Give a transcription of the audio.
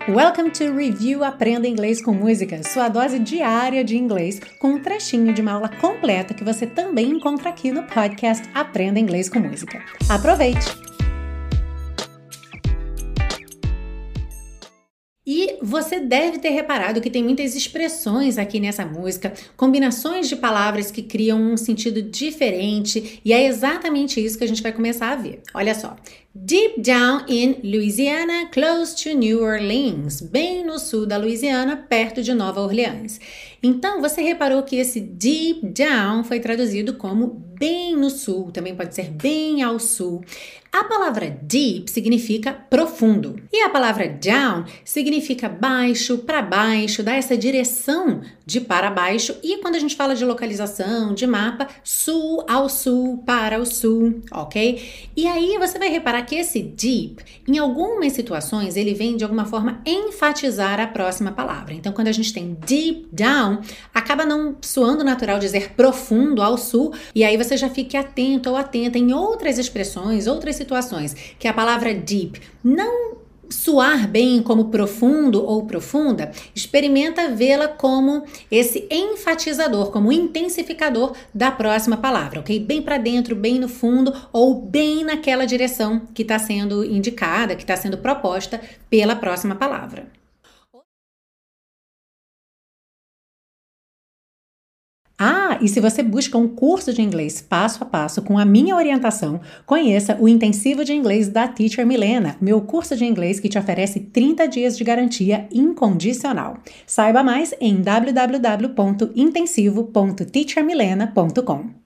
Welcome to Review Aprenda Inglês com Música, sua dose diária de inglês, com um trechinho de uma aula completa que você também encontra aqui no podcast Aprenda Inglês com Música. Aproveite! E você deve ter reparado que tem muitas expressões aqui nessa música, combinações de palavras que criam um sentido diferente, e é exatamente isso que a gente vai começar a ver. Olha só. Deep down in Louisiana, close to New Orleans, bem no sul da Louisiana, perto de Nova Orleans. Então, você reparou que esse deep down foi traduzido como bem no sul, também pode ser bem ao sul. A palavra deep significa profundo e a palavra down significa baixo, para baixo, dá essa direção de para baixo. E quando a gente fala de localização, de mapa, sul ao sul, para o sul, ok? E aí você vai reparar que esse deep, em algumas situações, ele vem de alguma forma enfatizar a próxima palavra. Então, quando a gente tem deep down, acaba não soando natural dizer profundo ao sul, e aí você já fique atento ou atenta em outras expressões, outras situações, que a palavra deep não soar bem como profundo ou profunda, experimenta vê-la como esse enfatizador, como intensificador da próxima palavra, ok? Bem para dentro, bem no fundo ou bem naquela direção que está sendo indicada, que está sendo proposta pela próxima palavra. E se você busca um curso de inglês passo a passo com a minha orientação, conheça o Intensivo de Inglês da Teacher Milena, meu curso de inglês que te oferece 30 dias de garantia incondicional. Saiba mais em www.intensivo.teachermilena.com.